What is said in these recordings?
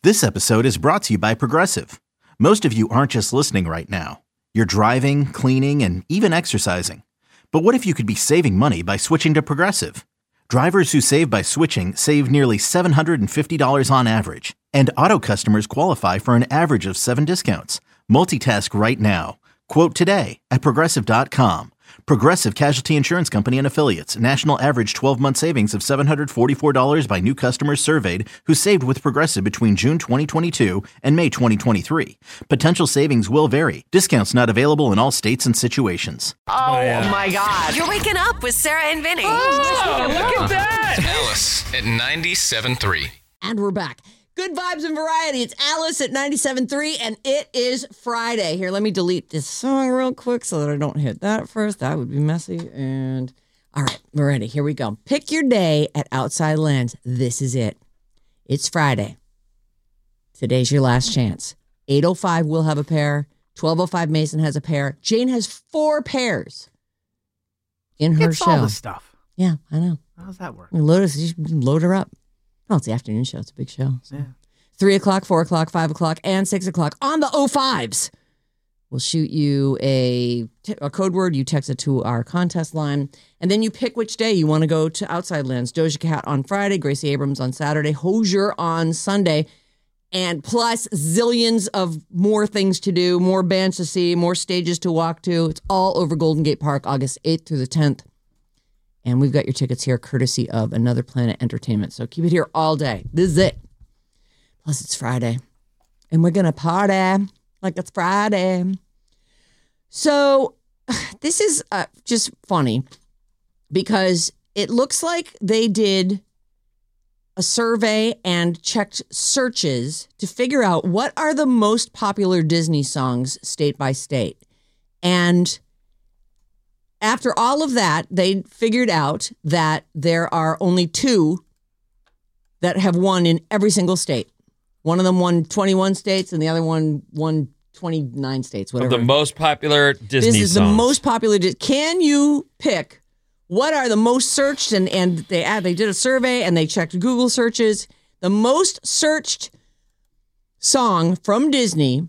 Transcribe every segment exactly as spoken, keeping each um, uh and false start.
This episode is brought to you by Progressive. Most of you aren't just listening right now. You're driving, cleaning, and even exercising. But what if you could be saving money by switching to Progressive? Drivers who save by switching save nearly seven hundred fifty dollars on average. And auto customers qualify for an average of seven discounts. Multitask right now. Quote today at Progressive dot com. Progressive Casualty Insurance Company and Affiliates. National average twelve-month savings of seven hundred forty-four dollars by new customers surveyed who saved with Progressive between June twenty twenty-two and May twenty twenty-three. Potential savings will vary. Discounts not available in all states and situations. Oh, oh yeah. my God. You're waking up with Sarah and Vinny. Oh, look at that. It's Alice at ninety-seven point three. And we're back. Good vibes and variety. It's Alice at ninety-seven point three, and it is Friday. Here, let me delete this song real quick so that I don't hit that first. That would be messy. And all right, we're ready. Here we go. Pick your day at Outside Lands. This is it. It's Friday. Today's your last chance. eight oh five will have a pair. twelve oh five Mason has a pair. Jane has four pairs in her it's show. all the stuff. Yeah, I know. How does that work? Load, us, you should load her up. Oh, it's the afternoon show. It's a big show. So. Yeah. Three o'clock, four o'clock, five o'clock, and six o'clock on the oh fives. We'll shoot you a, a code word. You text it to our contest line. And then you pick which day you want to go to Outside Lands. Doja Cat on Friday, Gracie Abrams on Saturday, Hozier on Sunday, and plus zillions of more things to do, more bands to see, more stages to walk to. It's all over Golden Gate Park, August eighth through the tenth. And we've got your tickets here courtesy of Another Planet Entertainment. So keep it here all day. This is it. Plus, it's Friday. And we're going to party like it's Friday. So this is uh, just funny because it looks like they did a survey and checked searches to figure out what are the most popular Disney songs state by state. And after all of that, they figured out that there are only two that have won in every single state. One of them won twenty-one states, and the other one won twenty-nine states, whatever. Of the most popular Disney songs. This is songs. the most popular. Can you pick what are the most searched? And, and they add, they did a survey, and they checked Google searches. The most searched song from Disney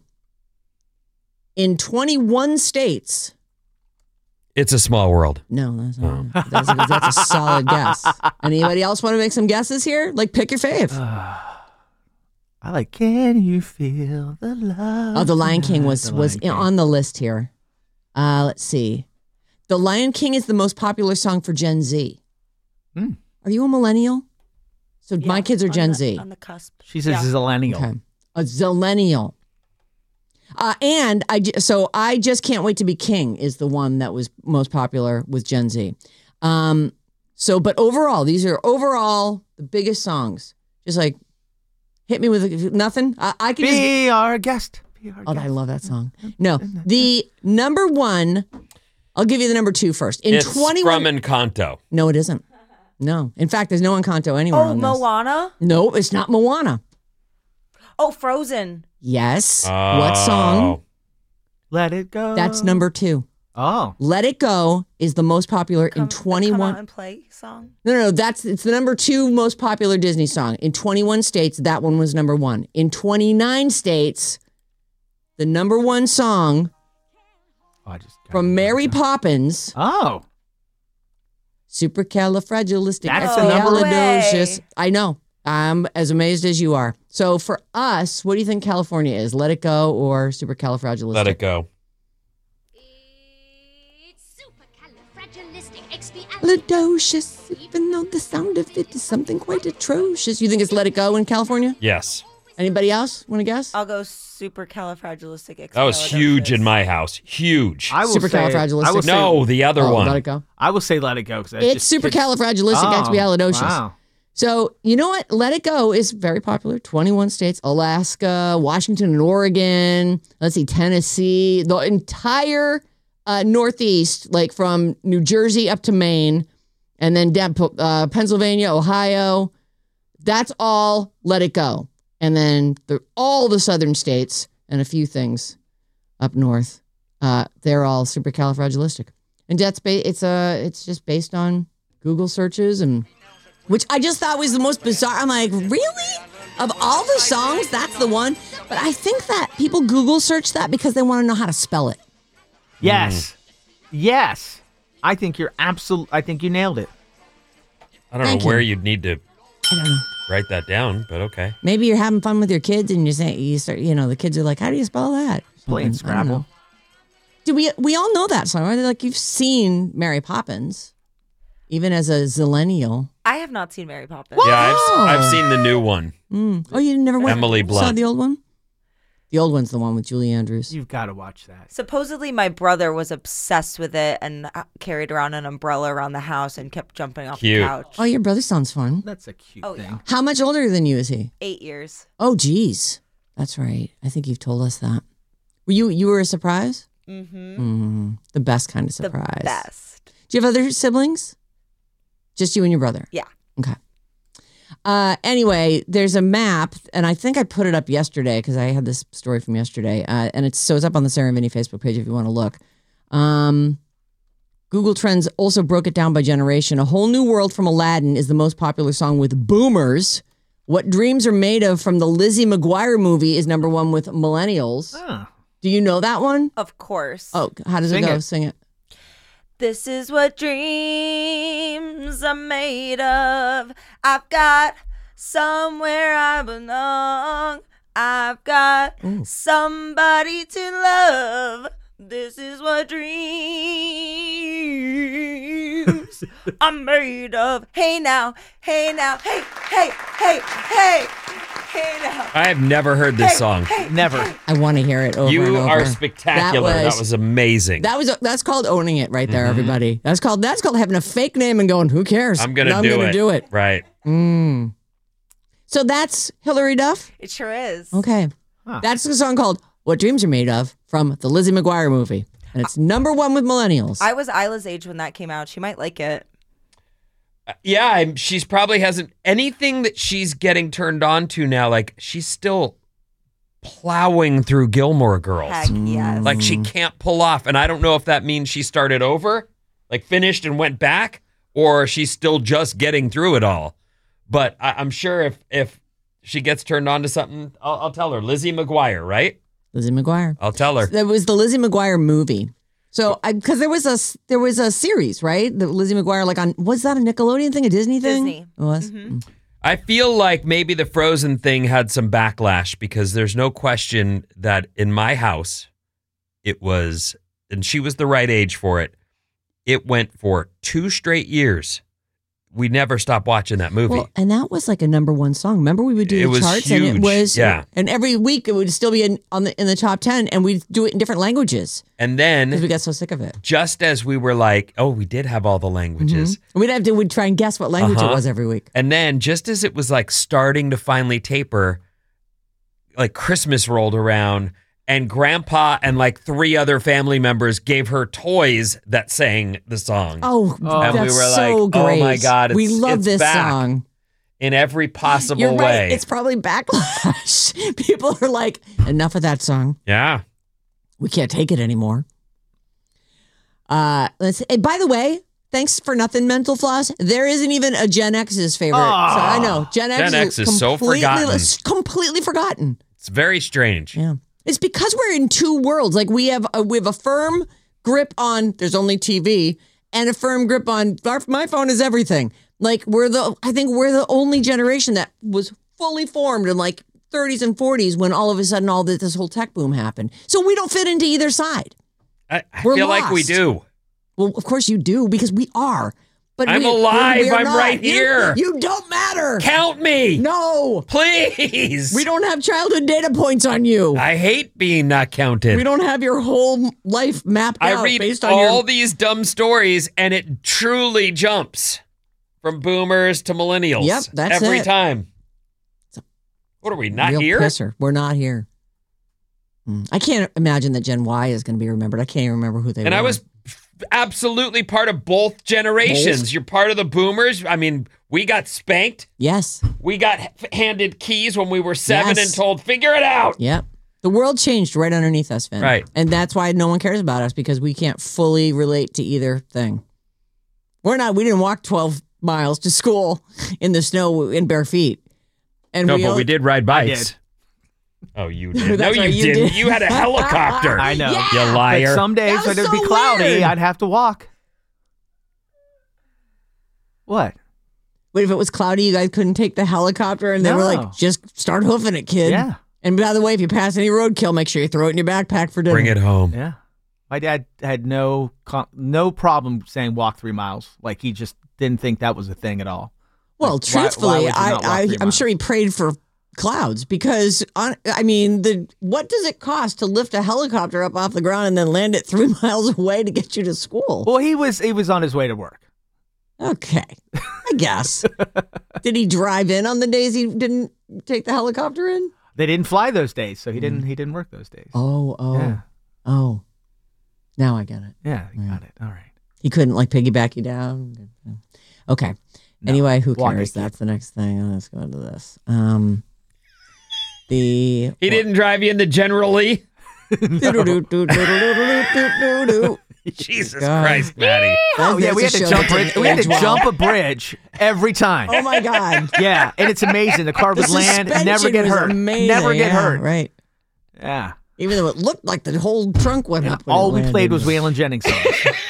in twenty-one states. It's a Small World. No, that's not. Oh. That's, a, that's a solid guess. Anybody else want to make some guesses here? Like, pick your fave. Uh, I like, can you feel the love? Oh, The Lion King was, Lion was King. on the list here. Uh, let's see. The Lion King is the most popular song for Gen Z. Hmm. Are you a millennial? So yeah, my kids are Gen the, Z. On the cusp. She's a yeah. zillennial. Okay. A zillennial. Uh, and I, so I Just Can't Wait to Be King is the one that was most popular with Gen Z. Um, so, but overall, these are overall the biggest songs. Just like, hit me with nothing. I, I can Be just, our guest. Be our oh, guest. I love that song. No, the number one, I'll give you the number two first. In it's twenty-one from Encanto. No, it isn't. No. In fact, there's no Encanto anywhere oh, on this. Moana? No, it's not Moana. Oh, Frozen. Yes. Oh. What song? Let It Go. That's number two. Oh. Let It Go is the most popular Come, in twenty-one. Come Out and Play song? No, no, no. That's it's the number two most popular Disney song. In twenty-one states, that one was number one. In twenty-nine states, the number one song oh, I just from Mary Poppins. Oh. Supercalifragilistic. That's the number expialidocious. I know. I'm as amazed as you are. So for us, what do you think California is? Let It Go or Supercalifragilistic? Let It Go. It's supercalifragilisticexpialidocious, even though the sound of it is something quite atrocious. You think it's Let It Go in California? Yes. Anybody else want to guess? I'll go supercalifragilistic. That was huge in my house. Huge. I will Supercalifragilistic. Say, I will no, say, the other oh, one. Let It Go. I will say Let It Go. Cause It's just, supercalifragilisticexpialidocious. Oh, wow. So, you know what? Let It Go is very popular. twenty-one states, Alaska, Washington and Oregon. Let's see, Tennessee. The entire uh, Northeast, like from New Jersey up to Maine, and then down, uh, Pennsylvania, Ohio. That's all Let It Go. And then the, all the southern states and a few things up north, uh, they're all supercalifragilistic. And that's ba- it's uh, it's just based on Google searches and... Which I just thought was the most bizarre. I'm like, really? Of all the songs, that's the one. But I think that people Google search that because they want to know how to spell it. Yes. Yes. I think you're absolute. I think you nailed it. I don't Thank know where you. you'd need to I don't know. write that down, but okay. Maybe you're having fun with your kids and you say you start, you know, the kids are like, how do you spell that? Playing Something. I don't Scrabble. know. Do we we all know that song, right? Like you've seen Mary Poppins, even as a zillennial. I have not seen Mary Poppins. Yeah, I've, I've seen the new one. Mm. Oh, you never went Emily saw Blunt. the old one? The old one's the one with Julie Andrews. You've got to watch that. Supposedly, my brother was obsessed with it and uh, carried around an umbrella around the house and kept jumping off Cute. the couch. Oh, your brother sounds fun. That's a cute Oh, thing. yeah. How much older than you is he? Eight years. Oh, geez. That's right. I think you've told us that. Were you you were a surprise? Mm-hmm. Mm, the best kind of The surprise. best. Do you have other siblings? Just you and your brother? Yeah. Okay. Uh, anyway, there's a map, and I think I put it up yesterday because I had this story from yesterday, uh, and it's so it's up on the Sarah and Vinny Facebook page if you want to look. Um, Google Trends also broke it down by generation. A Whole New World from Aladdin is the most popular song with boomers. What Dreams Are Made Of from the Lizzie McGuire movie is number one with millennials. Ah. Do you know that one? Of course. Oh, how does Sing it go? it. Sing it. This is what dreams are made of. I've got somewhere I belong. I've got Ooh. somebody to love. This is what dreams are made of. Hey now, hey now, hey, hey, hey, hey, hey now. I have never heard this Hey, song. hey, Never. hey. I want to hear it over and You over. are spectacular. That was, amazing. That was that's called owning it right there, everybody. That's called that's called having a fake name and going, who cares? I'm gonna No, I'm do gonna it. do it. Right. Mm. So that's Hillary Duff. It sure is. Okay, Huh. that's the song called "What Dreams Are Made Of" from the Lizzie McGuire movie, and it's number one with millennials. I was Isla's age when that came out. She might like it. Yeah, I'm, she's probably hasn't anything that she's getting turned on to now. Like she's still plowing through Gilmore Girls. Heck yes. Like she can't pull off. And I don't know if that means she started over, like finished and went back, or she's still just getting through it all. But I, I'm sure if if she gets turned on to something, I'll, I'll tell her. Lizzie McGuire, right? Lizzie McGuire. I'll tell her. That was the Lizzie McGuire movie. So, because there was a there was a series, right? The Lizzie McGuire, like on was that a Nickelodeon thing, a Disney thing? Disney. It was. Mm-hmm. Mm. I feel like maybe the Frozen thing had some backlash because there's no question that in my house, it was, and she was the right age for it. It went for two straight years. We never stopped watching that movie. Well, and that was like a number one song. Remember, we would do It the was charts, and it huge. was Yeah. And every week it would still be in on the in the top ten, and we'd do it in different languages and because we then, got so sick of it. just as we were like, oh, we did have all the languages. Mhm. We'd have to we'd try and guess what language Uh-huh. it was every week. And then, just as it was like starting to finally taper, like Christmas rolled around, and Grandpa and like three other family members gave her toys that sang the song. Oh, And we that's were so like, great! oh my God, we it's- love it's this back. song. In every possible You're way. right. It's probably backlash. People are like, enough of that song. yeah. We can't take it anymore. Uh, let's. And by the way, thanks for nothing, Mental Floss. There isn't even a Gen X's favorite. So I know Gen X, Gen X is so completely- forgotten. Completely forgotten. It's very strange. Yeah, it's because we're in two worlds. Like we have a, we have a firm grip on there's only T V and a firm grip on our, my phone is everything. Like we're the I think we're the only generation that was fully formed in like thirties and forties when all of a sudden all this, this whole tech boom happened. So we don't fit into either side. I, I We're feel like we lost. do. Well, of course you do because we are. But I'm we, alive. we are I'm not. right You- here. You, don't matter. Count me. No, Please. we don't have childhood data points on you. I hate being not counted. We don't have your whole life mapped I out read based on all your. these dumb stories and it truly jumps from boomers to millennials. Yep, that's every it. time. What are we, not Real here? pisser. We're not here. Mm. I can't imagine that Gen Y is going to be remembered. I can't even remember who they And were. I was absolutely part of both generations. Both? You're part of the boomers. I mean, we got spanked. Yes. We got h- handed keys when we were seven Yes. and told, figure it out. Yep. The world changed right underneath us, Finn. Right. And that's why no one cares about us because we can't fully relate to either thing. We're not, we didn't walk twelve miles to school in the snow in bare feet. And No, we but all- we did ride bikes. did. Oh, you did. No, That's you right, you didn't. did. You had a helicopter. I know. Yeah. You But liar. some days That was when it'd be so cloudy, weird. I'd have to walk. What? What if it was cloudy? You guys couldn't take the helicopter, and they were No. like, "Just start hoofing it, kid." Yeah. And by the way, if you pass any roadkill, make sure you throw it in your backpack for dinner. Bring it home. Yeah. My dad had no com- no problem saying walk three miles. Like he just didn't think that was a thing at all. Well, Like, why- why truthfully, would you I, not walk I three I'm miles? sure he prayed for clouds because, on, I mean, the what does it cost to lift a helicopter up off the ground and then land it three miles away to get you to school? Well, he was he was on his way to work. Okay, I guess. Did he drive in on the days he didn't take the helicopter in? They didn't fly those days, so he didn't he didn't work those days. Oh, oh, Yeah. oh. Now I get it. Yeah, you got it. All right. He couldn't like piggyback you down. Okay. Anyway, who Walk cares? it, kid. That's the next thing. Let's go into this. Um, the He didn't drive you into General Lee? Jesus God. Christ, Maddie. Oh yeah, we had That's a to show jump. that Bridge, didn't we had age to well. jump a bridge every time. Oh my God. Yeah, and it's amazing. The car The would land and never suspension get was hurt. amazing. Never get Yeah, hurt. Right. Yeah. Even though it looked like the whole trunk went And up. when all it we landed. played was Waylon Jennings songs.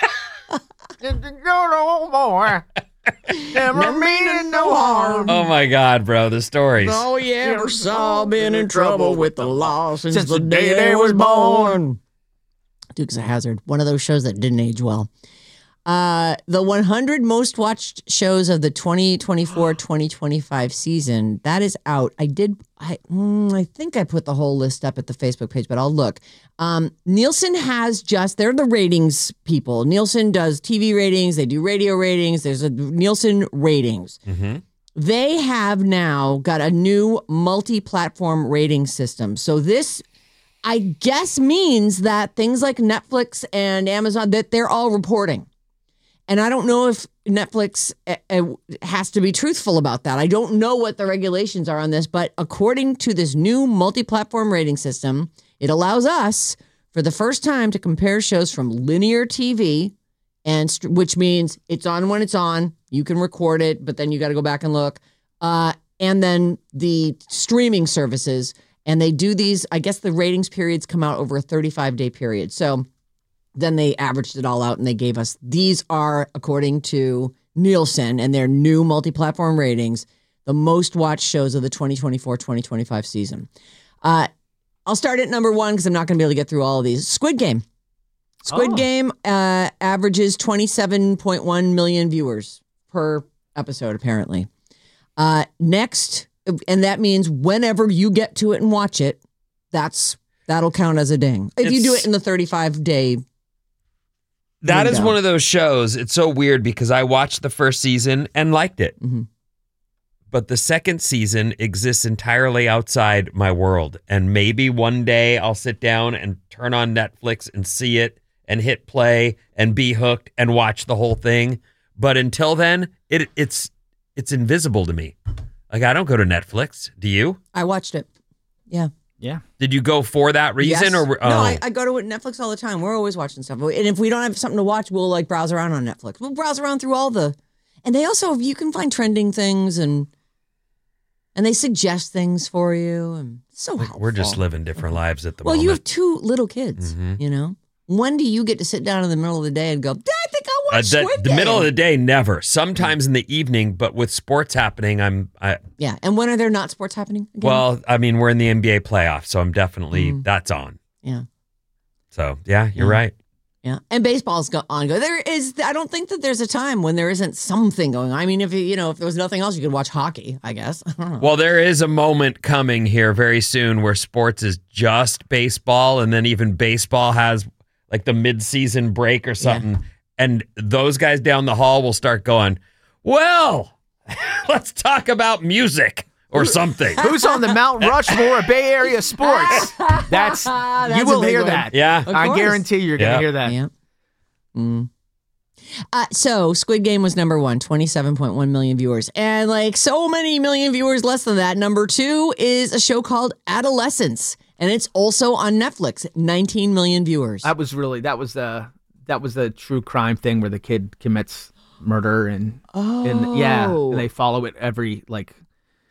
Good old boy. Never meaning no harm. Oh my God, bro, the stories. All you ever saw been in trouble with the law since, Since the the day day they they was was born. Dukes of Hazzard, one of those shows that didn't age well. Uh, the one hundred most watched shows of the twenty twenty-four twenty twenty-five season, that is out. I did, I, mm, I think I put the whole list up at the Facebook page, but I'll look. Um, Nielsen has just, they're the ratings people. Nielsen does T V ratings, they do radio ratings. There's a Nielsen ratings. They have now got a new multi-platform rating system. So this, I guess, means that things like Netflix and Amazon, that they're all reporting. And I don't know if Netflix uh, uh, has to be truthful about that. I don't know what the regulations are on this, but according to this new multi-platform rating system, it allows us, for the first time, to compare shows from linear T V, and st- which means it's on when it's on. You can record it, but then you got to go back and look. Uh, and then the streaming services, and they do these. I guess the ratings periods come out over a thirty-five day period. So then they averaged it all out and they gave us, these are, according to Nielsen and their new multi-platform ratings, the most watched shows of the twenty twenty-four twenty twenty-five season. Uh, I'll start at number one because I'm not going to be able to get through all of these. Squid Game. Squid Oh. Game uh, averages twenty-seven point one million viewers per episode, apparently. Uh, next, and that means whenever you get to it and watch it, that's that'll count as a ding. If you do It's- it in the thirty-five day. That is window. one of those shows. It's so weird because I watched the first season and liked it. Mhm. But the second season exists entirely outside my world. And maybe one day I'll sit down and turn on Netflix and see it and hit play and be hooked and watch the whole thing. But until then, it it's it's invisible to me. Like, I don't go to Netflix. Do you? I watched it. Yeah. Yeah. Did you go for that reason? Yes. or oh. No, I, I go to Netflix all the time. We're always watching stuff. And if we don't have something to watch, we'll like browse around on Netflix. We'll browse around through all the, and they also, you can find trending things and and they suggest things for you. And it's so Like, helpful. we're just living different lives at the Well, moment. you have two little kids, Mhm. you know? When do you get to sit down in the middle of the day and go, Dad, I think I'll Uh, watch the, Squid the Game? middle of the day, never. Sometimes in the evening, but with sports happening, I'm. I, Yeah. And when are there not sports happening again? well, I mean, we're in the N B A playoffs, so I'm definitely Mm. that's on. Yeah. So yeah, you're Yeah. right. Yeah, and baseball's go- on. Go there is. I don't think that there's a time when there isn't something going on. I mean, if you you know if there was nothing else, you could watch hockey. I guess. I don't know. Well, there is a moment coming here very soon where sports is just baseball, and then even baseball has like the mid-season break or something, and those guys down the hall will start going, "Well, let's talk about music." Or something. Who's on the Mount Rushmore of Bay Area sports? That's, That's you a will big hear one. that. Yeah. Of I course. guarantee you're going to Yeah. hear that. Yeah. Mm. Uh, so Squid Game was number one, twenty-seven point one million viewers. And like so many million viewers less than that, number two is a show called Adolescence. And it's also on Netflix, nineteen million viewers. That was really that was the that was the true crime thing where the kid commits murder and oh. and yeah, and they follow it every like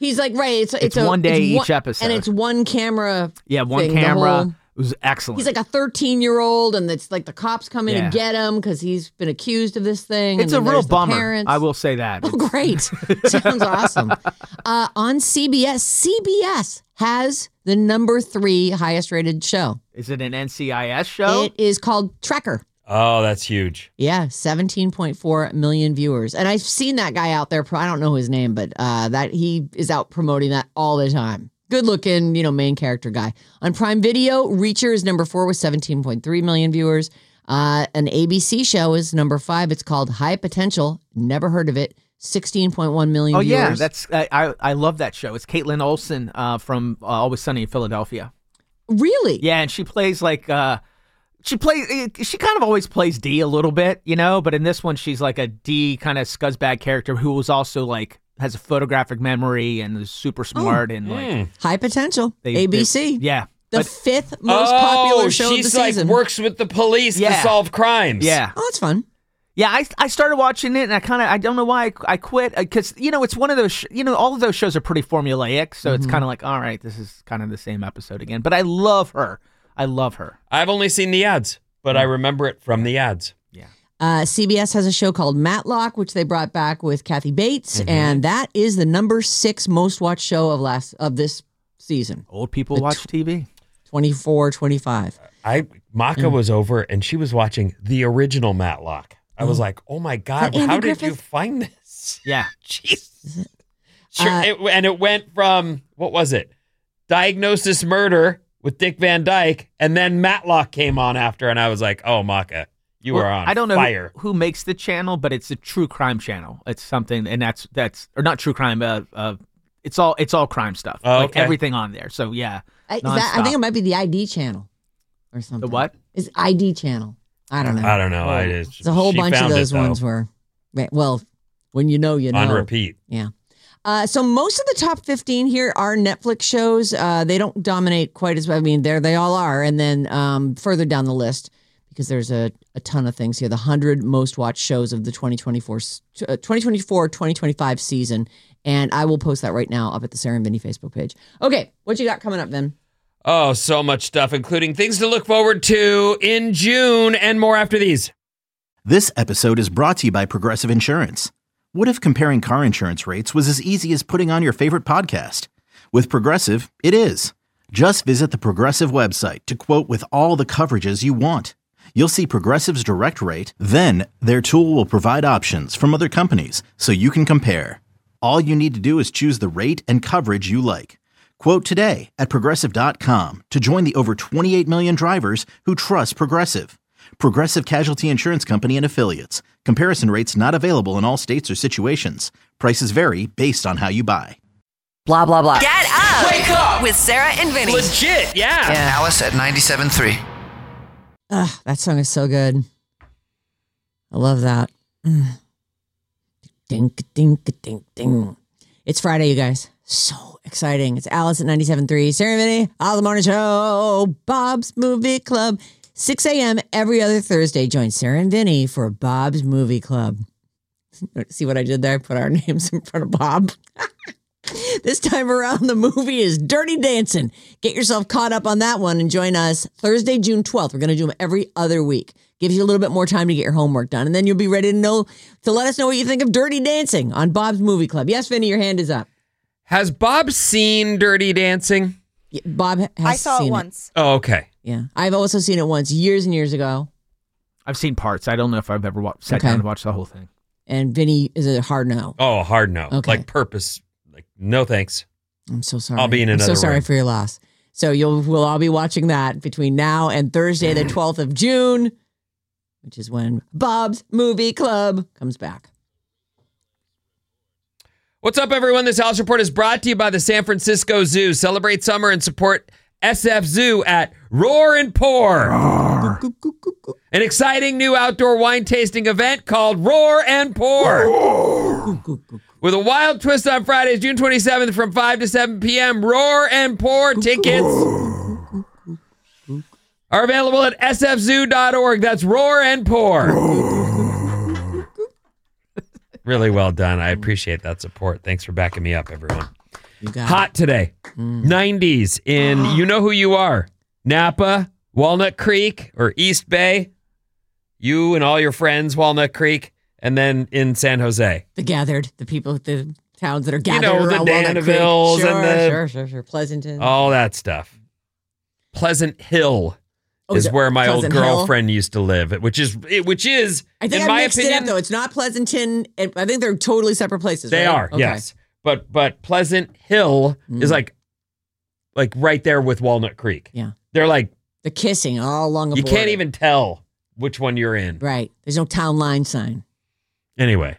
He's like, right. It's it's, It's a, one day it's each one- episode. and it's one camera. Yeah, one thing, the camera. whole- It was excellent. He's like a thirteen year old, and it's like the cops come in Yeah. and get him because he's been accused of this thing. it's and a then real there's the bummer. parents. I will say that. Oh, great. Sounds awesome. Uh, on C B S, C B S has the number three highest rated show. Is it an N C I S show? It is called Trekker. Oh, that's huge. Yeah, seventeen point four million viewers. And I've seen that guy out there. I don't know his name, but uh, that he is out promoting that all the time. Good looking, you know, main character guy. On Prime Video, Reacher is number four with seventeen point three million viewers. Uh, an A B C show is number five. It's called High Potential. Never heard of it. sixteen point one million oh viewers. yeah, that's I, I I love that show. It's Caitlin Olsen uh, from uh, Always Sunny in Philadelphia. Really? Yeah, and she plays like uh, she plays. She kind of always plays D a little bit, you know. But in this one, she's like a D kind of scuzzbag character who was also like has a photographic memory and is super smart and like High Potential. they- A B C. they- yeah, The but- fifth most oh, popular show she's of the like season. works with the police Yeah. to solve crimes. yeah. Oh, that's fun. Yeah, I, I started watching it and I kind of I don't know why I, I quit because you know it's one of those sh- you know all of those shows are pretty formulaic, so it's kind of like all right, this is kind of the same episode again. But I love her, I love her. I've only seen the ads, but I remember it from the ads. Uh, C B S has a show called Matlock, which they brought back with Kathy Bates, and that is the number six most watched show of last of this season. Old people The watch T V. twenty-four, twenty-five. I Maka Mm. was over and she was watching the original Matlock. I was like, oh my God, Is that how Andy did you Griffith? find this? Yeah, Jeez. Sure, Uh, it, and it went from, what was it? Diagnosis Murder with Dick Van Dyke, and then Matlock came on after, and I was like, oh, Maka, you Well, are on I don't know fire. who, who makes the channel, but it's a true crime channel. It's something, and that's that's or not true crime. Uh, uh it's all it's all crime stuff. Oh, like okay. everything on there. So yeah, I, is that, I nonstop. think it might be the I D channel or something. The what? It's I D channel. I don't know. I don't know. I just, It's a whole she bunch of found those it, though, ones where, well, when you know, you know. on repeat. Yeah. Uh, so most of the top fifteen here are Netflix shows. Uh, they don't dominate quite as well. I mean, there they all are. And then um, further down the list, because there's a, a ton of things here, the one hundred most watched shows of the twenty twenty-four, uh, twenty twenty-four twenty twenty-five season. And I will post that right now up at the Sarah and Vinny Facebook page. Okay, what you got coming up, Vin? Oh, so much stuff, including things to look forward to in June and more after these. This episode is brought to you by Progressive Insurance. What if comparing car insurance rates was as easy as putting on your favorite podcast? With Progressive, it is. Just visit the Progressive website to quote with all the coverages you want. You'll see Progressive's direct rate, then their tool will provide options from other companies so you can compare. All you need to do is choose the rate and coverage you like. Quote today at Progressive dot com to join the over twenty-eight million drivers who trust Progressive. Progressive Casualty Insurance Company and Affiliates. Comparison rates not available in all states or situations. Prices vary based on how you buy. Blah, blah, blah. Get up. Wake up. With Sarah and Vinny. Legit, yeah. Alice at ninety-seven point three. Ugh, that song is so good. I love that. Mm. Ding, ding, ding, ding. It's Friday, you guys. So exciting. It's Alice at ninety-seven point three. Sarah and Vinny, all the morning show. Bob's Movie Club. six a.m. every other Thursday. Join Sarah and Vinny for Bob's Movie Club. See what I did there? I put our names in front of Bob. This time around, the movie is Dirty Dancing. Get yourself caught up on that one and join us Thursday, June twelfth. We're going to do them every other week. Gives you a little bit more time to get your homework done, and then you'll be ready to know to let us know what you think of Dirty Dancing on Bob's Movie Club. Yes, Vinny, your hand is up. Has Bob seen Dirty Dancing? Yeah, Bob has I saw seen it once. Oh, okay. Yeah, I've also seen it once, years and years ago. I've seen parts. I don't know if I've ever wa- sat Okay. down and watched the whole thing. And Vinny is a hard no. Oh, hard no. Okay. Like purpose. Like, no thanks. I'm so sorry. I'll be in I'm so another sorry room. for your loss. So you'll we'll all be watching that between now and Thursday, the twelfth of June, which is when Bob's Movie Club comes back. What's up, everyone? This House Report is brought to you by the San Francisco Zoo. Celebrate summer and support S F Zoo at Roar and Pour. An exciting new outdoor wine tasting event called Roar and Pour. With a wild twist on Fridays, June twenty-seventh from five to seven p.m. Roar and Pour tickets are available at s f zoo dot org. That's Roar and Pour. Really well done. I appreciate that support. Thanks for backing me up, everyone. You got Hot today. Mm. nineties in, you know who you are. Napa, Walnut Creek, or East Bay. You and all your friends, Walnut Creek. And then in San Jose. The gathered, the people, the towns that are gathered You know, the around Walnut Creek. Danvilles Sure, and the- sure, sure, sure. Pleasanton. All that stuff. Pleasant Hill Oh, is is it where my Pleasant old Hill? girlfriend used to live, which is, which is, I think in I my mixed opinion, it up though. It's not Pleasanton. and I think they're totally separate places. they right? are, Okay. yes. But but Pleasant Hill Mm. is like, like right there with Walnut Creek. Yeah. They're like, The kissing all along the you border. can't even tell which one you're in. Right. There's no town line sign. Anyway,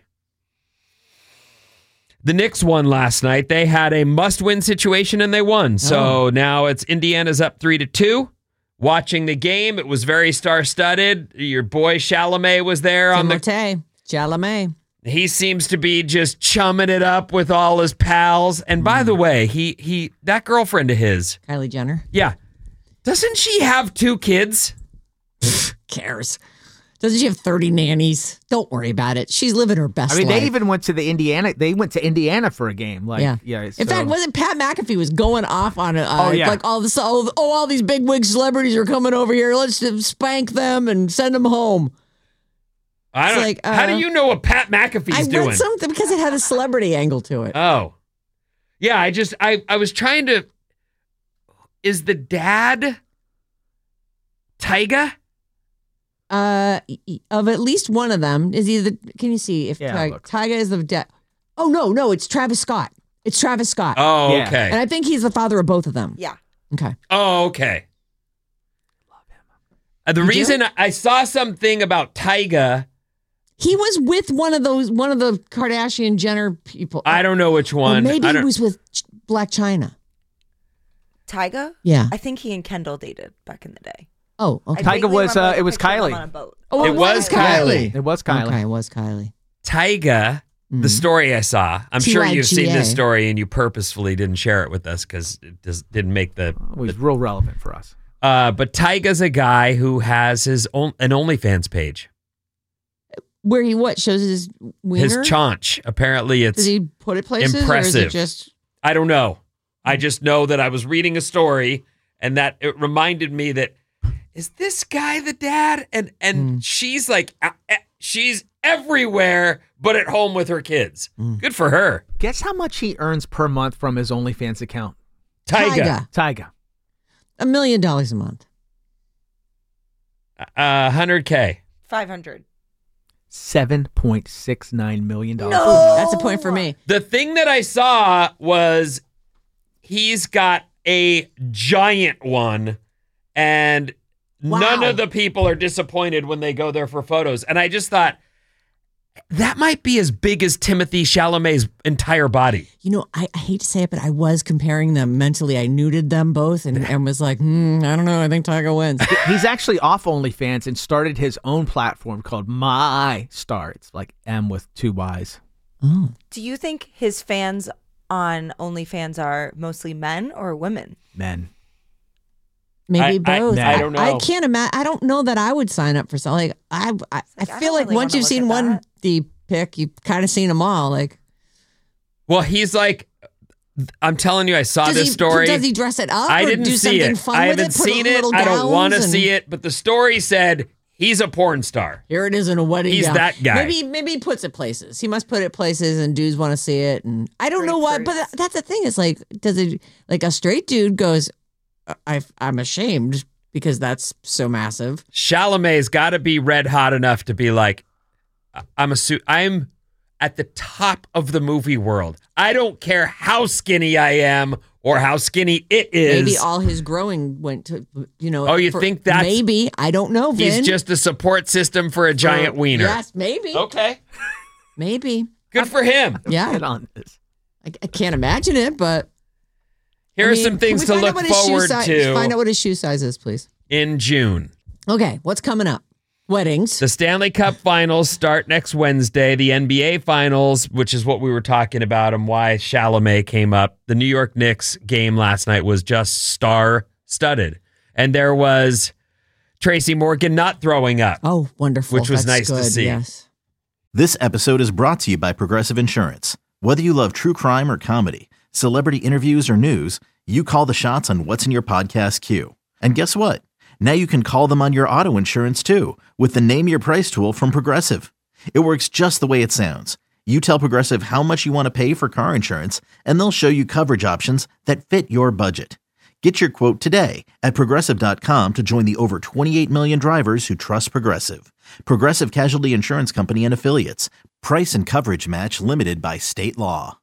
the Knicks won last night. They had a must-win situation and they won. So Oh. now it's Indiana's up three to two. Watching the game, it was very star-studded. Your boy Chalamet was there on the. Timothée Chalamet. He seems to be just chumming it up with all his pals. And by the way, he he that girlfriend of his, Kylie Jenner. yeah, doesn't she have two kids? Cares. Doesn't she have thirty nannies? Don't worry about it. She's living her best I mean, life. they even went to the Indiana. They went to Indiana for a game. Like, yeah. yeah. In so- fact, wasn't Pat McAfee was going off on it? Uh, Oh, yeah. Like all this, oh, oh, all these big wig celebrities are coming over here. Let's just spank them and send them home. I It's don't. like, how do uh, you know what Pat McAfee's I doing? read something because it had a celebrity angle to it. Oh, yeah. I just I I was trying to. Is the dad Tyga? Uh, e- e- of at least one of them is either. Can you see if Yeah, Ty- look. Tyga is the dad? Oh no, no, it's Travis Scott. It's Travis Scott, Oh, Yeah. okay. and I think he's the father of both of them. Yeah. Okay. Oh, okay. Love him. Uh, the You do? reason I saw something about Tyga, He was with one of those, one of the Kardashian Jenner people. I don't know which Or one. maybe I he don't, was with Ch- Black China. Tyga? Yeah. I think he and Kendall dated back in the day. Oh, okay. I Tyga vaguely was, remember uh, a it was picture of them Kylie. on a boat. Oh, It was Kylie. It was Kylie. Okay, it was Kylie. Tyga, the story I saw. I'm sure you've seen T Y G A. this story and you purposefully didn't share it with us because it just didn't make the. It was real relevant for us. Uh, but Tyga's a guy who has his own an OnlyFans page. Where he what shows his wiener? His chaunch. Apparently, it's Does he put it places? Or is impressive. it just I don't know. I just know that I was reading a story and that it reminded me that is this guy the dad? And and Mm. she's like uh, uh, she's everywhere but at home with her kids. Mm. Good for her. Guess how much he earns per month from his OnlyFans account? Tyga. Tyga. a million dollars a month? Uh, one hundred K. five hundred. seven point six nine million dollars. No. That's a point for me. The thing that I saw was he's got a giant one and none Wow. of the people are disappointed when they go there for photos. And I just thought that might be as big as Timothée Chalamet's entire body. You know, I, I hate to say it, but I was comparing them mentally. I nuded them both and, and was like, hmm, I don't know. I think Tyga wins. He's actually off OnlyFans and started his own platform called My Star. It's like M with two Y's. Oh. Do you think his fans on OnlyFans are mostly men or women? Men. Maybe I- I- both. I don't know. I can't imagine. I don't know that I would sign up for something. Like, I, I, I like, I feel don't like really once wanna you've look seen at one that. the pic, you've kind of seen them all. Like, Well, he's like, I'm telling you, I saw does this he, story. Does he dress it up? I or didn't do see something it. fun I with haven't it? Put seen it. little I don't want to gowns see and- it. But the story said he's a porn star. Here it is in a wedding He's gown. that guy. Maybe maybe he puts it places. He must put it places, and dudes want to see it. And I don't know why, but Grapefruits. that's the thing. Is like, does it like a straight dude goes? I I'm ashamed because that's so massive. Chalamet's got to be red hot enough to be like, I'm a suit. I'm at the top of the movie world. I don't care how skinny I am or how skinny it is. Maybe all his growing went to you know. Oh, you for- think that's- maybe I don't know. Vin. He's just a support system for a giant For- wiener. Yes, maybe. Okay. Maybe. Good for him. Yeah, Get on this. I, I can't imagine it, but Here I are mean, some things can to we find look out what his shoe forward si- to Find out what his shoe size is, please. in June. Okay, what's coming up? Weddings. The Stanley Cup Finals start next Wednesday. The N B A Finals, which is what we were talking about and why Chalamet came up. The New York Knicks game last night was just star-studded. And there was Tracy Morgan not throwing up. Oh, wonderful. Which was That's nice to good, see. Yes. This episode is brought to you by Progressive Insurance. Whether you love true crime or comedy, Celebrity interviews or news, you call the shots on what's in your podcast queue. And guess what? Now you can call them on your auto insurance too with the Name Your Price tool from Progressive. It works just the way it sounds. You tell Progressive how much you want to pay for car insurance, and they'll show you coverage options that fit your budget. Get your quote today at Progressive dot com to join the over twenty-eight million drivers who trust Progressive. Progressive Casualty Insurance Company and Affiliates. Price and coverage match limited by state law.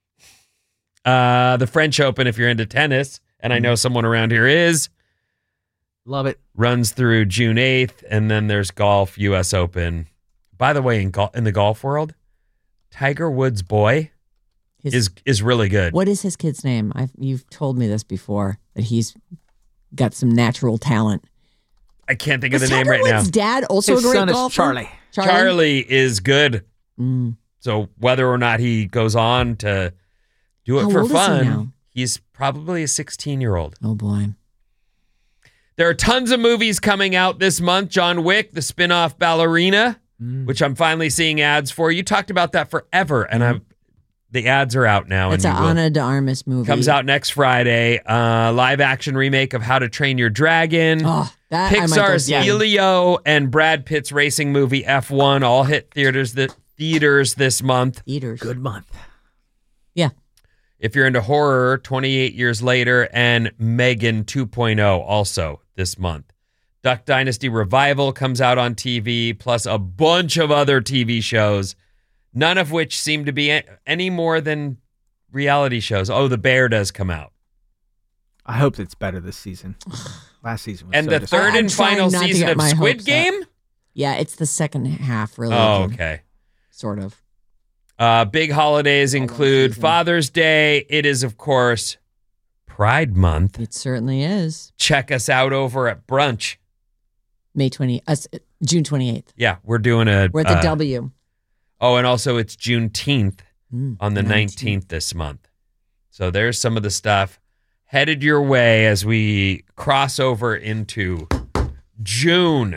Uh, the French Open, if you're into tennis, and I know someone around here is, Love it. runs through June eighth, and then there's golf, U S Open. By the way, in, gol- in the golf world, Tiger Woods' boy His, is is really good. what is his kid's name? I've, you've told me this before, that he's got some natural talent. I can't think Was of the name Tiger right now. Woods' dad also His a great son is golfer? Charlie. Charlie. Charlie is good. Mm. So whether or not he goes on to do it How for old is he fun, now? he's probably a sixteen-year-old. Oh, boy. There are tons of movies coming out this month. John Wick, the spin-off Ballerina, Mm. which I'm finally seeing ads for. You talked about that forever, and I'm the ads are out now. It's and an you will- Ana de Armas movie. comes out next Friday. Uh, live-action remake of How to Train Your Dragon. Oh, that I might go Pixar's see. Elio and Brad Pitt's racing movie F one all hit theaters th- theaters this month. Eaters. Good month. Yeah. If you're into horror, twenty-eight years later, and Megan two point oh also this month. Duck Dynasty Revival comes out on T V, plus a bunch of other T V shows, none of which seem to be a- any more than reality shows. Oh, The Bear does come out. I hope it's better this season. Last season was And so the disappointing. third I'm and trying final not to season get of my Squid hopes up. Game? Yeah, it's the second half, really. Oh, okay. Sort of. Uh, big holidays include season. Father's Day. It is, of course, Pride Month. It certainly is. Check us out over at brunch. May twentieth, uh, June twenty-eighth. Yeah, we're doing a. We're at the uh, W. Oh, and also it's Juneteenth Mm, on the nineteenth. nineteenth this month. So there's some of the stuff headed your way as we cross over into June.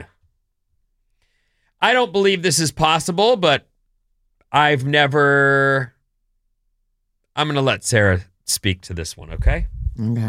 I don't believe this is possible, but I've never. I'm going to let Sarah speak to this one, okay? Okay.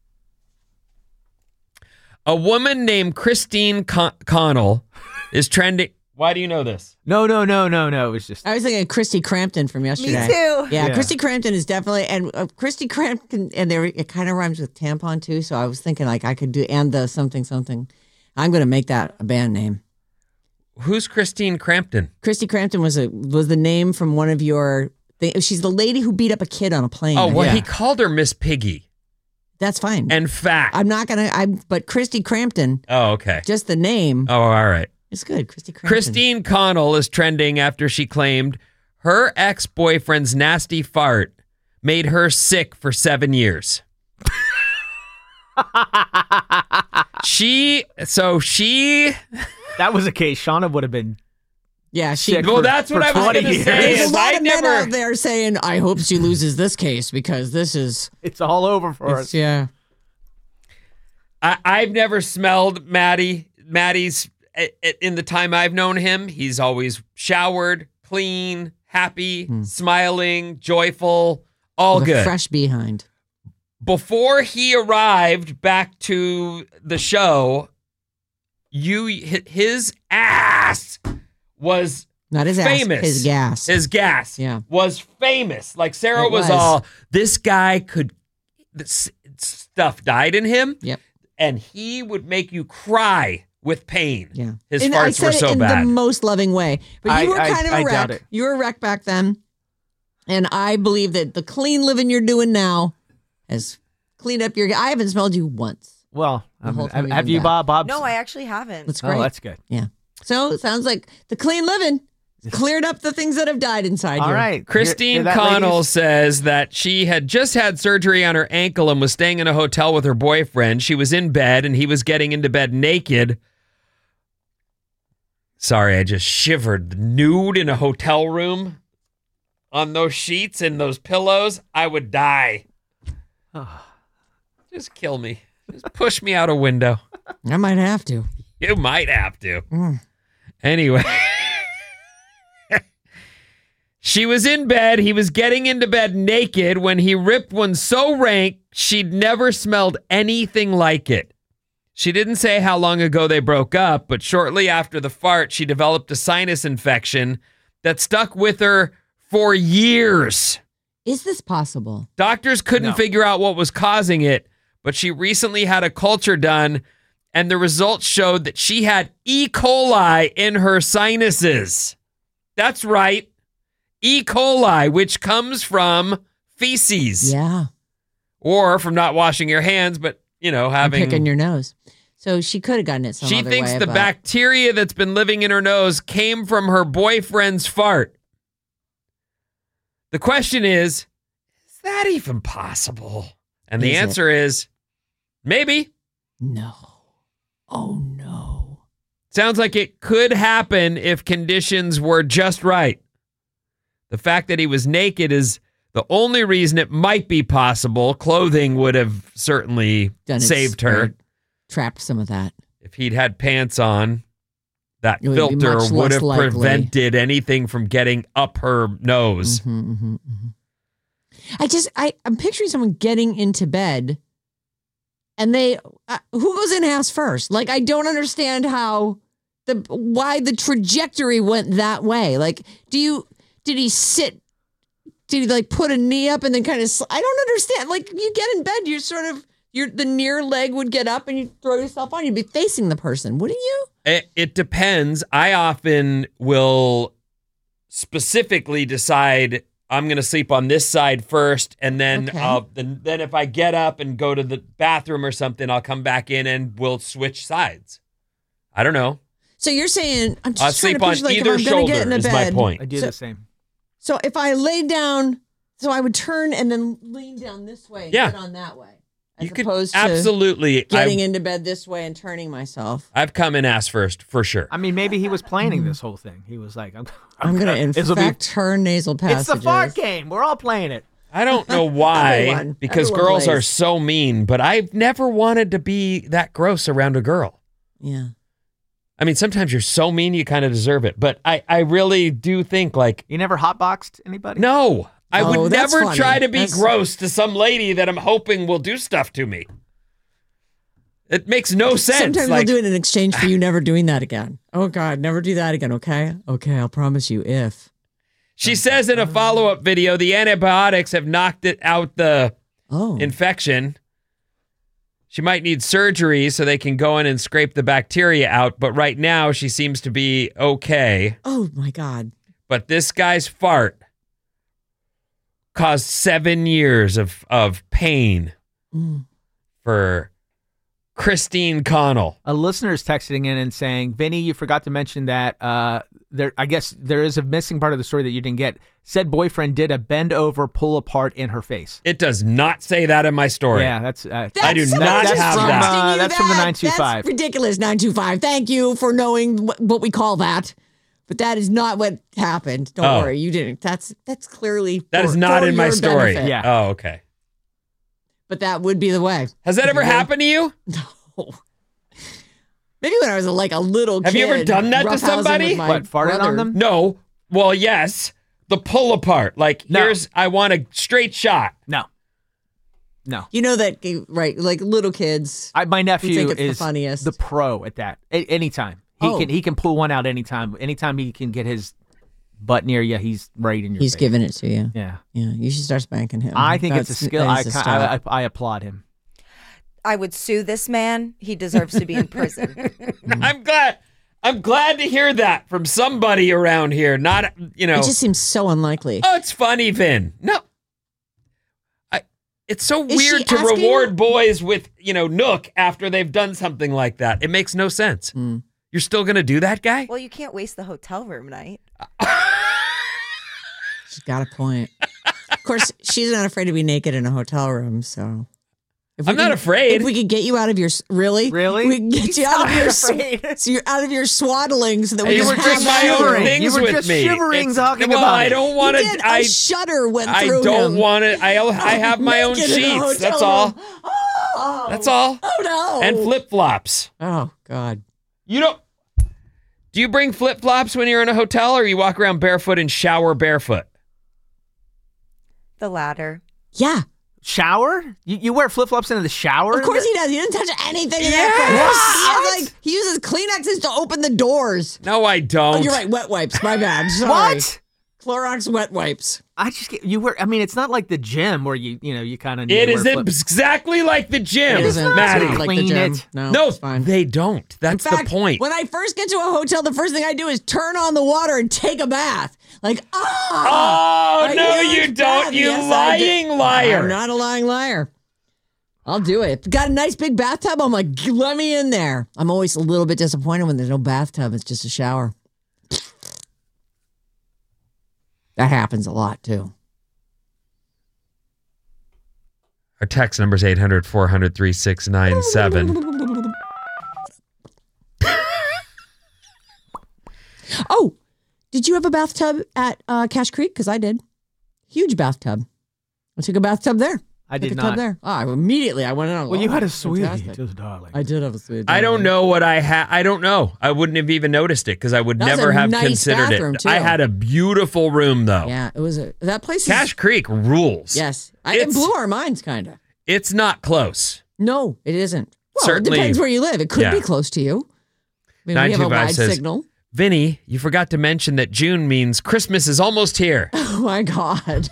A woman named Christine Con- Connell is trending. Why do you know this? No, no, no, no, no. It was just. I was thinking of Christy Crampton from Me yesterday. too. Yeah, Yeah. Christy Crampton is definitely, and uh, Christy Crampton, and there it kind of rhymes with tampon too. So I was thinking like I could do and the something something. I'm gonna make that a band name. Who's Christine Crampton? Christy Crampton was a was the name from one of your. Th- she's the lady who beat up a kid on a plane. Oh, well, Yeah. he called her Miss Piggy That's fine. and fat. I'm not gonna. I'm but Christy Crampton, oh, okay. just the name. Oh, all right. It's good. Christy Crampton. Christine Connell is trending after she claimed her ex-boyfriend's nasty fart made her sick for seven years. she, so she, That was a case. Shauna would have been. Yeah, she. Sick. well, For- that's what for I was twenty going to years. say. There's a Is lot I of men never, out there saying, "I hope she loses this case because this is." It's all over for It's, us. yeah. I, I've never smelled Maddie. Maddie's i- i- in the time I've known him, he's always showered, clean, happy, smiling, joyful, all With a good. fresh behind. Before he arrived back to the show, you his ass was Not his famous. ass, his gas. His gas Yeah. was famous. Like Sarah It was, was. all, this guy could, this stuff died in him. Yep. And he would make you cry with pain. Yeah. His And I farts said were it so in bad. the most loving way. But I- you were I- kind of a I wreck. doubt it. You were a wreck back then. And I believe that the clean living you're doing now has cleaned up your. I haven't smelled you once. Well, The um, whole time have, you've have been you, back. Bob? Bob? No, I actually haven't. That's great. Oh, that's good. Yeah. So it sounds like the clean living cleared up the things that have died inside All you. right. Christine Hear- hear that, Connell ladies? says that she had just had surgery on her ankle and was staying in a hotel with her boyfriend. She was in bed and he was getting into bed naked. Sorry, I just shivered. Nude in a hotel room on those sheets and those pillows. I would die. Just kill me. Just push me out a window. I might have to. You might have to. Mm. Anyway. She was in bed. He was getting into bed naked when he ripped one so rank she'd never smelled anything like it. She didn't say how long ago they broke up, but shortly after the fart, she developed a sinus infection that stuck with her for years. Is this possible? Doctors couldn't No. figure out what was causing it, but she recently had a culture done, and the results showed that she had E. coli in her sinuses. That's right. E. coli, which comes from feces. Yeah. Or from not washing your hands, but, you know, having... And picking your nose. So she could have gotten it some She other thinks way, the but- bacteria that's been living in her nose came from her boyfriend's fart. The question is, is that even possible? And the Is it? answer is, maybe. No. Oh, no. Sounds like it could happen if conditions were just right. The fact that he was naked is the only reason it might be possible. Clothing would have certainly Done its- saved her. or trapped some of that. If he'd had pants on, that It would be filter much would less have likely. prevented anything from getting up her nose. Mhm, mhm, mhm. I just, I, I'm picturing someone getting into bed and they, uh, who goes in ass first? Like, I don't understand how the, why the trajectory went that way. Like, do you, did he sit, did he like put a knee up and then kind of, sl- I don't understand. Like, you get in bed, you're sort of, your the near leg would get up and you throw yourself on, you'd be facing the person, wouldn't you? It, it depends. I often will specifically decide I'm going to sleep on this side first, and then Okay. I'll, then, then if I get up and go to the bathroom or something, I'll come back in and we'll switch sides. I don't know. So you're saying, I'm just I'll trying sleep to on picture, like, either if I'm gonna get shoulder in a is my bed, point. I do So- the same. So if I lay down, so I would turn and then lean down this way and Yeah. get on that way. As You could opposed to absolutely. getting I've, into bed this way and turning myself. I've come in ass first for sure. I mean, maybe he was planning this whole thing. He was like, I'm, I'm going to this'll be- infect her nasal passages. It's the fart game. We're all playing it. I don't know why, Everyone. because Everyone girls plays. are so mean, but I've never wanted to be that gross around a girl. Yeah. I mean, sometimes you're so mean you kind of deserve it, but I, I really do think like, You never hotboxed anybody? no, I Oh, would that's never funny. try to be That's- gross to some lady that I'm hoping will do stuff to me. It makes no sense. Sometimes like, we'll do it in exchange for you never doing that again. Oh, God, never do that again, okay? Okay, I'll promise you if. she says in a follow-up video, the antibiotics have knocked it out the Oh. infection. She might need surgery so they can go in and scrape the bacteria out, but right now she seems to be okay. oh, my God. But this guy's fart caused seven years of, of pain Mm. for Christine Connell. A listener is texting in and saying, Vinny, you forgot to mention that uh, there. I guess there is a missing part of the story that you didn't get. Said boyfriend did a bend over, pull apart in her face. It does not say that in my story. Yeah, that's. Uh, I do That's not so have much that. texting Uh, you that's from the that. nine two five. That's ridiculous, nine two five. Thank you for knowing what, what we call that. But that is not what happened. Don't Oh. worry, you didn't. That's that's clearly That for- is not for in my your story. benefit. Yeah. Oh, okay. But that would be the way. Has that ever Yeah. happened to you? No. Maybe when I was like a little Have kid. you ever done that to roughhousing somebody? with my What, farted on brother. them? No. Well, yes. The pull apart. Like, No. here's, I want a straight shot. no, no. You know that, right? Like little kids. I, my nephew think it's the is funniest. the pro at that. A- anytime he Oh. can, he can pull one out anytime. Anytime he can get his butt near you, he's right in your He's face. giving it to you. Yeah, Yeah, you should start spanking him. I think it's a That's- skill. that I, is a ki- start. I, I I applaud him. I would sue this man. He deserves to be in prison. I'm glad. I'm glad to hear that from somebody around here. Not, you know. It just seems so unlikely. Oh, it's funny, Vin. No. I, it's so Is she weird to asking- reward boys with, you know, Nook after they've done something like that. It makes no sense. Mm. You're still going to do that, guy? Well, you can't waste the hotel room night. She's got a point. Of course, she's not afraid to be naked in a hotel room, so. If we I'm not could- afraid. If we could get you out of your really, Really? we can get you out of your afraid. so you're out of your swaddling, so that we you can were have just that my own over. things You were with just me. shivering talking well, about I it. don't want You to. did. I A shudder went I through don't him. want to. I I have my own Naked in a sheets. hotel That's all. room. Oh, That's all. Oh no! And flip flops. Oh God! You don't. Do you bring flip flops when you're in a hotel, or you walk around barefoot and shower barefoot? The latter. Yeah. Shower? You, you wear flip flops into the shower? Of course he does. He doesn't touch anything in Yes. that. He, has, like, he uses Kleenexes to open the doors. No, I don't. Oh, you're right. Wet wipes. My bad. Sorry. What? Clorox wet wipes. I just get you wear. I mean, it's not like the gym where you you know you kind of. It is exactly like the gym, It isn't. Maddie. It's not like the Clean gym. it. No, no, it's fine. they don't. That's In fact, the point. When I first get to a hotel, the first thing I do is turn on the water and take a bath. Like, ah! Oh, a no, huge you don't, bath. you Yes, I do. lying liar. I'm not a lying liar. I'll do it. Got a nice big bathtub? I'm like, let me in there. I'm always a little bit disappointed when there's no bathtub. It's just a shower. That happens a lot, too. Our text number is eight hundred, four hundred, three six nine seven. Oh, did you have a bathtub at uh, Cache Creek? Because I did. Huge bathtub. I took a bathtub there. I Took did a tub not. there. Oh, immediately I went in. Well, you oh, had a sweetie, fantastic. just darling. I did have a sweetie. I don't know what I had. I don't know. I wouldn't have even noticed it because I would That was never a have nice considered bathroom, it. too. I had a beautiful room, though. Yeah, it was a that place. Is, Cache Creek rules. Yes, I, it It's- blew our minds, kind of. It's not close. No, it isn't. Well, Certainly- it depends where you live. It could Yeah. be close to you. I mean, we have a 925 wide says- signal. Vinny, you forgot to mention that June means Christmas is almost here. Oh my God!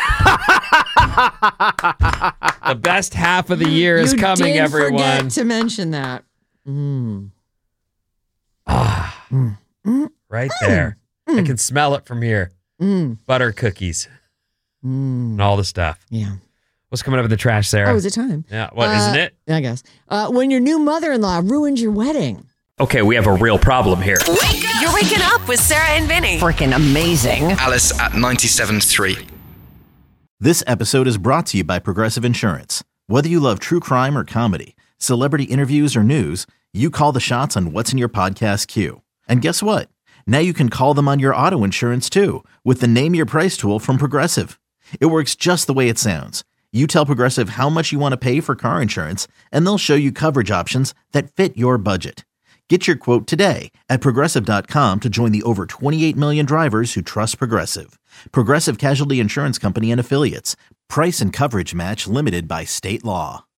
The best half of the year is you coming, did everyone. Forget to mention that. Mm. Ah, Mm. Mm. right there. I can smell it from here. Mm. Butter cookies Mm. and all the stuff. Yeah. What's coming up in the trash, Sarah? Oh, is it time? Yeah, what, Uh, isn't it? I guess. Uh, when your new mother-in-law ruined your wedding. Okay, we have a real problem here. You're waking up with Sarah and Vinny. Freaking amazing. Alice at ninety-seven point three. This episode is brought to you by Progressive Insurance. Whether you love true crime or comedy, celebrity interviews or news, you call the shots on what's in your podcast queue. And guess what? Now you can call them on your auto insurance too with the Name Your Price tool from Progressive. It works just the way it sounds. You tell Progressive how much you want to pay for car insurance, and they'll show you coverage options that fit your budget. Get your quote today at Progressive dot com to join the over twenty-eight million drivers who trust Progressive. Progressive Casualty Insurance Company and Affiliates. Price and coverage match limited by state law.